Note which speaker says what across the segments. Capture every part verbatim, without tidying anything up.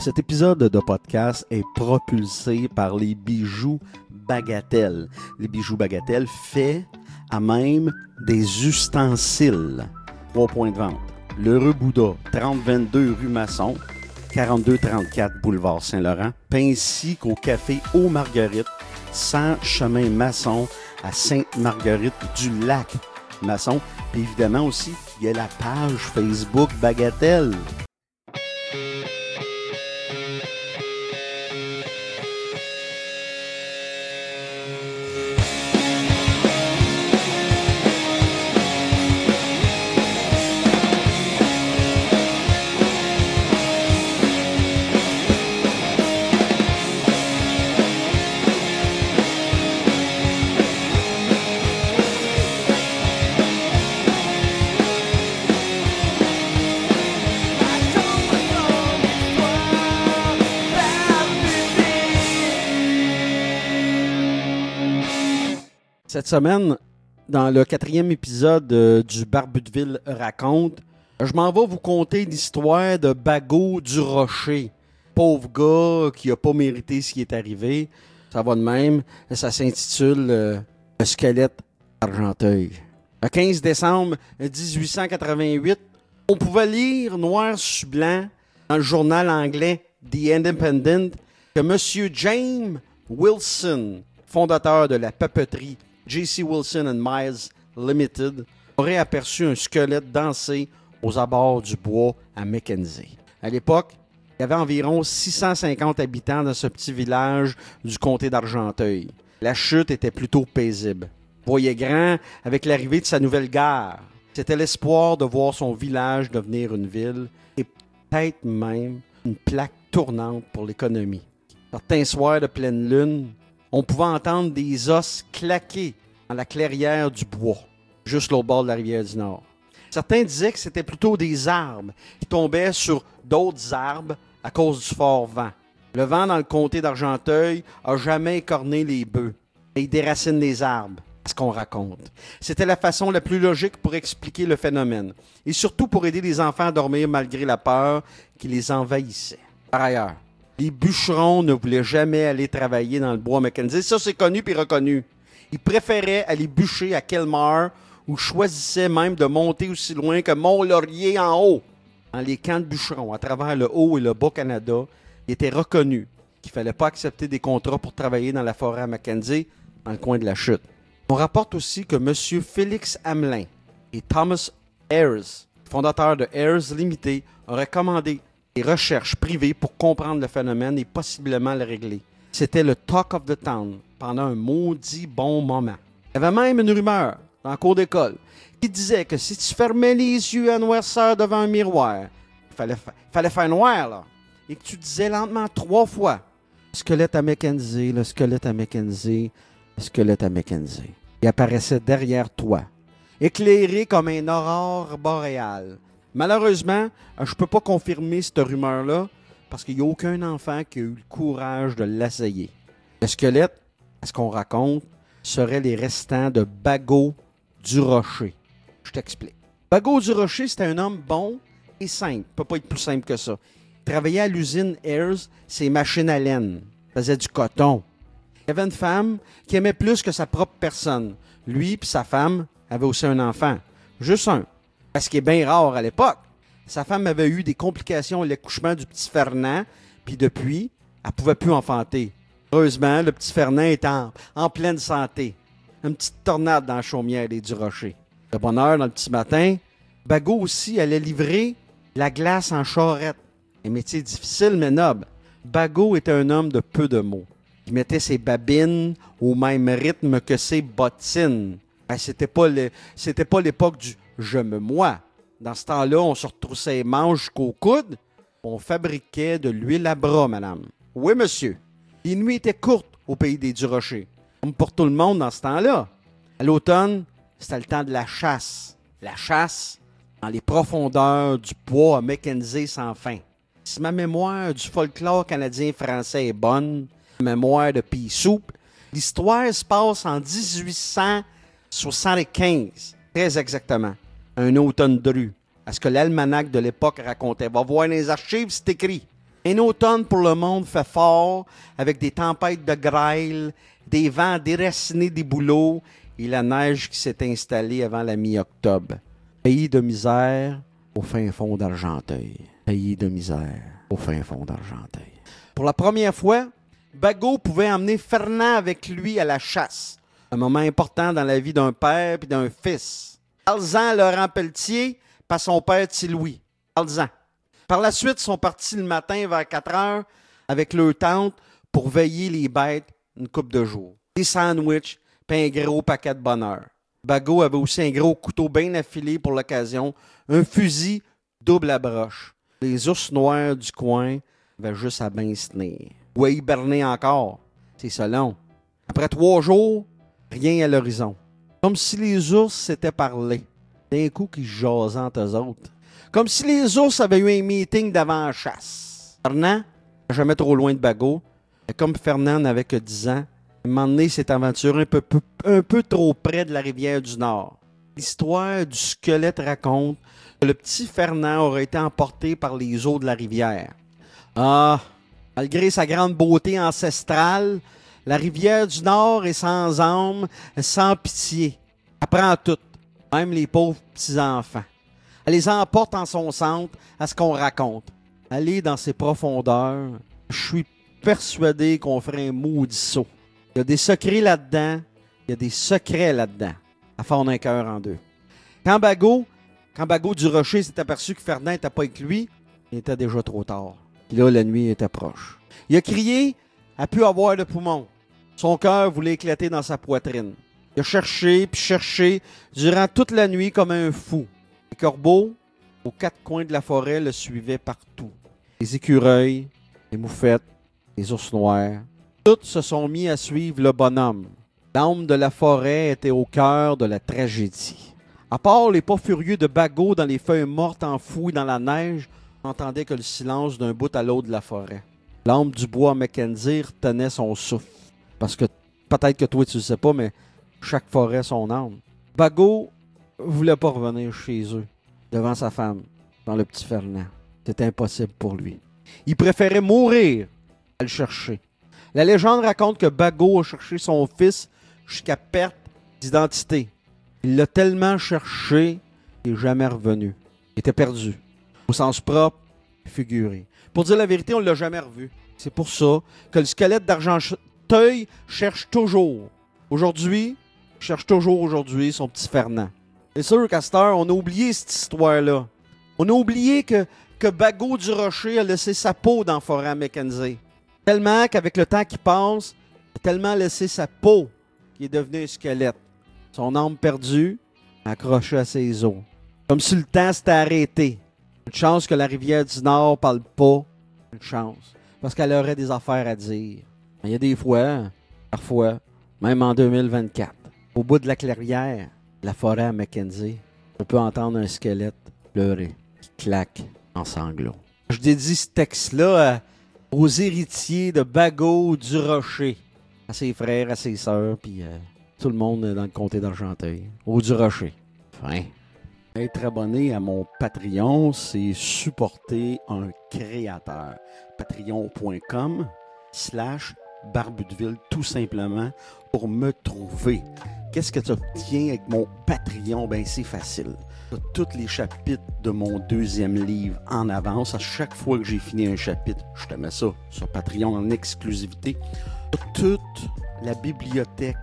Speaker 1: Cet épisode de podcast est propulsé par les bijoux Bagatelle. Les bijoux Bagatelle faits à même des ustensiles. Trois points de vente. L'Heureux Bouddha, trente vingt-deux rue Masson, quarante-deux trente-quatre boulevard Saint-Laurent, ainsi qu'au café Aux Marguerites, cent chemin Masson à Sainte-Marguerite-du-Lac Masson. Puis évidemment aussi, il y a la page Facebook Bagatelle. Cette semaine, dans le quatrième épisode euh, du Barbudeville raconte, je m'en vais vous conter l'histoire de Bagot du Rocher. Pauvre gars qui n'a pas mérité ce qui est arrivé. Ça va de même. Ça s'intitule euh, « Le squelette d'Argenteuil ». Le quinze décembre dix-huit cent quatre-vingt-huit, on pouvait lire noir sur blanc dans le journal anglais The Independent que M. James Wilson, fondateur de la papeterie J C Wilson and Miles Limited, aurait aperçu un squelette danser aux abords du bois à Mackenzie. À l'époque, il y avait environ six cent cinquante habitants dans ce petit village du comté d'Argenteuil. La chute était plutôt paisible. Voyait grand avec l'arrivée de sa nouvelle gare. C'était l'espoir de voir son village devenir une ville et peut-être même une plaque tournante pour l'économie. Certains soirs de pleine lune, on pouvait entendre des os claquer dans la clairière du bois, juste au bord de la rivière du Nord. Certains disaient que c'était plutôt des arbres qui tombaient sur d'autres arbres à cause du fort vent. Le vent dans le comté d'Argenteuil a jamais écorné les bœufs, mais il déracine les arbres, c'est ce qu'on raconte. C'était la façon la plus logique pour expliquer le phénomène, et surtout pour aider les enfants à dormir malgré la peur qui les envahissait. Par ailleurs, les bûcherons ne voulaient jamais aller travailler dans le bois Mackenzie. Ça, c'est connu puis reconnu. Ils préféraient aller bûcher à Kelmar ou choisissaient même de monter aussi loin que Mont-Laurier en haut. Dans les camps de bûcherons, à travers le Haut et le Bas-Canada, il était reconnu qu'il ne fallait pas accepter des contrats pour travailler dans la forêt à Mackenzie, dans le coin de la chute. On rapporte aussi que M. Félix Hamelin et Thomas Ayres, fondateurs de Ayres Limited, auraient commandé des recherches privées pour comprendre le phénomène et possiblement le régler. C'était le talk of the town pendant un maudit bon moment. Il y avait même une rumeur dans la cour d'école qui disait que si tu fermais les yeux à noirceur devant un miroir, il fallait, fa- fallait faire noir, là, et que tu disais lentement trois fois « Le squelette à Mackenzie, le squelette à Mackenzie, le squelette à Mackenzie ». Il apparaissait derrière toi, éclairé comme un aurore boréale. Malheureusement, je ne peux pas confirmer cette rumeur-là parce qu'il n'y a aucun enfant qui a eu le courage de l'essayer. Le squelette, à ce qu'on raconte, serait les restants de Bagot du Rocher. Je t'explique. Bagot du Rocher, c'était un homme bon et simple. Il ne peut pas être plus simple que ça. Il travaillait à l'usine Ayres, ses machines à laine. Il faisait du coton. Il y avait une femme qui aimait plus que sa propre personne. Lui et sa femme avaient aussi un enfant. Juste un. Ce qui est bien rare à l'époque. Sa femme avait eu des complications à l'accouchement du petit Fernand, puis depuis, elle ne pouvait plus enfanter. Heureusement, le petit Fernand est en, en pleine santé. Une petite tornade dans la chaumière des du Rocher. De bonne heure, dans le petit matin, Bagot aussi allait livrer la glace en charrette. Un métier difficile mais noble. Bagot était un homme de peu de mots. Il mettait ses babines au même rythme que ses bottines. Ben, c'était pas le, c'était pas l'époque du « je me moi ». Dans ce temps-là, on se retroussait les manches jusqu'au coude. On fabriquait de l'huile à bras, madame. Oui, monsieur. Les nuits étaient courtes au pays des Du-Rocher. Comme pour tout le monde dans ce temps-là. À l'automne, c'était le temps de la chasse. La chasse dans les profondeurs du bois à Mackenzie sans fin. Si ma mémoire du folklore canadien-français est bonne, ma mémoire de pea soup, l'histoire se passe en dix-huit cent soixante-quinze, très exactement. Un automne dru, à ce que l'almanach de l'époque racontait. Va voir les archives, c'est écrit. Un automne pour le monde fait fort, avec des tempêtes de grêle, des vents déracinés des bouleaux et la neige qui s'est installée avant la mi-octobre. Pays de misère au fin fond d'Argenteuil. Pays de misère au fin fond d'Argenteuil. Pour la première fois, Bagot pouvait emmener Fernand avec lui à la chasse. Un moment important dans la vie d'un père et d'un fils. Parle-en Laurent Pelletier par son père Louis. Parle-en. Par la suite, ils sont partis le matin vers quatre heures avec leur tante pour veiller les bêtes une couple de jours. Des sandwichs puis un gros paquet de bonheur. Bagot avait aussi un gros couteau bien affilé pour l'occasion, un fusil double à broche. Les ours noirs du coin avaient juste à bien se tenir. Ou à hiberner encore. C'est ça long. Après trois jours, rien à l'horizon. Comme si les ours s'étaient parlé. D'un coup qu'ils jasaient entre eux autres. Comme si les ours avaient eu un meeting d'avant-chasse. Fernand, jamais trop loin de Bagot, et comme Fernand n'avait que dix ans, il m'a emmené cette aventure un peu, peu, un peu trop près de la rivière du Nord. L'histoire du squelette raconte que le petit Fernand aurait été emporté par les eaux de la rivière. Ah, malgré sa grande beauté ancestrale, la rivière du Nord est sans âme, sans pitié. Elle prend tout, même les pauvres petits-enfants. Elle les emporte en son centre à ce qu'on raconte. Aller dans ses profondeurs, je suis persuadé qu'on ferait un maudit saut. Il y a des secrets là-dedans, il y a des secrets là-dedans, à fondre un cœur en deux. Quand Bagot, quand Bagot du Rocher s'est aperçu que Fernand n'était pas avec lui, il était déjà trop tard. Puis là, la nuit était proche. Il a crié, a pu avoir le poumon. Son cœur voulait éclater dans sa poitrine. Il a cherché, puis cherché, durant toute la nuit comme un fou. Les corbeaux, aux quatre coins de la forêt, le suivaient partout. Les écureuils, les moufettes, les ours noirs, tous se sont mis à suivre le bonhomme. L'âme de la forêt était au cœur de la tragédie. À part les pas furieux de Bagot dans les feuilles mortes enfouies dans la neige, on n'entendait que le silence d'un bout à l'autre de la forêt. L'âme du bois Mackenzie retenait son souffle. Parce que peut-être que toi tu ne sais pas, mais chaque forêt son âme. Bagot voulait pas revenir chez eux, devant sa femme, dans le petit Fernand. C'était impossible pour lui. Il préférait mourir à le chercher. La légende raconte que Bagot a cherché son fils jusqu'à perte d'identité. Il l'a tellement cherché qu'il n'est jamais revenu. Il était perdu, au sens propre et figuré. Pour dire la vérité, on ne l'a jamais revu. C'est pour ça que le squelette d'Argenteuil cherche toujours. Aujourd'hui, il cherche toujours aujourd'hui son petit Fernand. C'est sûr qu'à cette heure, on a oublié cette histoire-là. On a oublié que, que Bagot du Rocher a laissé sa peau dans la forêt à Mackenzie. Tellement qu'avec le temps qui passe, il a tellement laissé sa peau qu'il est devenu un squelette. Son âme perdue, accrochée à ses os. Comme si le temps s'était arrêté. Une chance que la rivière du Nord parle pas. Une chance. Parce qu'elle aurait des affaires à dire. Mais il y a des fois, parfois, même en deux mille vingt-quatre, au bout de la clairière, la forêt à Mackenzie, on peut entendre un squelette pleurer, qui claque en sanglots. Je dédie ce texte-là à, aux héritiers de Bagot du Rocher, à ses frères, à ses sœurs, puis euh, tout le monde dans le comté d'Argenteuil, au du Rocher. Fin. Être abonné à mon Patreon, c'est supporter un créateur. Patreon.com slash Barbudeville, tout simplement, pour me trouver. Qu'est-ce que tu obtiens avec mon Patreon? Ben, c'est facile. Tu as tous les chapitres de mon deuxième livre en avance. À chaque fois que j'ai fini un chapitre, je te mets ça sur Patreon en exclusivité. Toute la bibliothèque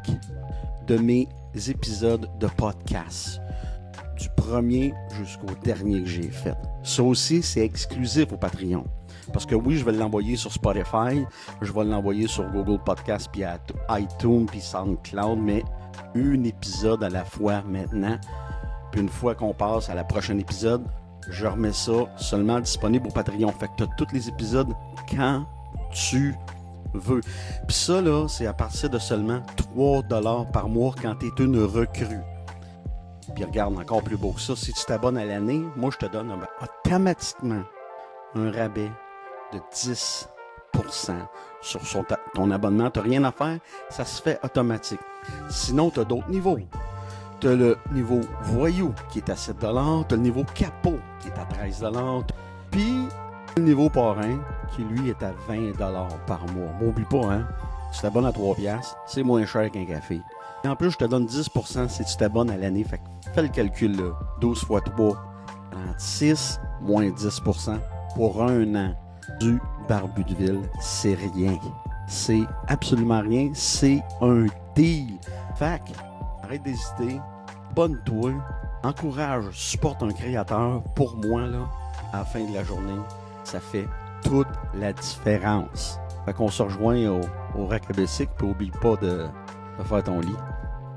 Speaker 1: de mes épisodes de podcast, du premier jusqu'au dernier que j'ai fait. Ça aussi, c'est exclusif au Patreon. Parce que oui, je vais l'envoyer sur Spotify, je vais l'envoyer sur Google Podcast, puis à iTunes, puis SoundCloud, mais un épisode à la fois maintenant. Puis une fois qu'on passe à la prochaine épisode, je remets ça seulement disponible au Patreon. Fait que tu as tous les épisodes quand tu veux. Puis ça, là, c'est à partir de seulement trois dollars par mois quand tu es une recrue. Puis regarde, encore plus beau que ça, si tu t'abonnes à l'année, moi, je te donne automatiquement un rabais de dix pour cent sur son ta- ton abonnement. Tu n'as rien à faire, ça se fait automatique. Sinon, tu as d'autres niveaux. Tu as le niveau voyou qui est à sept dollars, tu as le niveau capot qui est à treize dollars. Puis, Le niveau parrain, qui lui est à vingt dollars par mois. M'oublie pas, hein? Tu t'abonnes à trois piastres, c'est moins cher qu'un café. Et en plus, je te donne dix pour cent si tu t'abonnes à l'année. Fait que fais le calcul là. douze fois trois, trente-six, moins dix pour cent pour un an du Barbu de Ville. C'est rien. C'est absolument rien. C'est un deal. Fait que, arrête d'hésiter. Abonne-toi. Encourage, supporte un créateur. Pour moi, là, à la fin de la journée, ça fait toute la différence. Fait qu'on se rejoint au, au Rack à Bicycle, puis oublie pas de, de faire ton lit.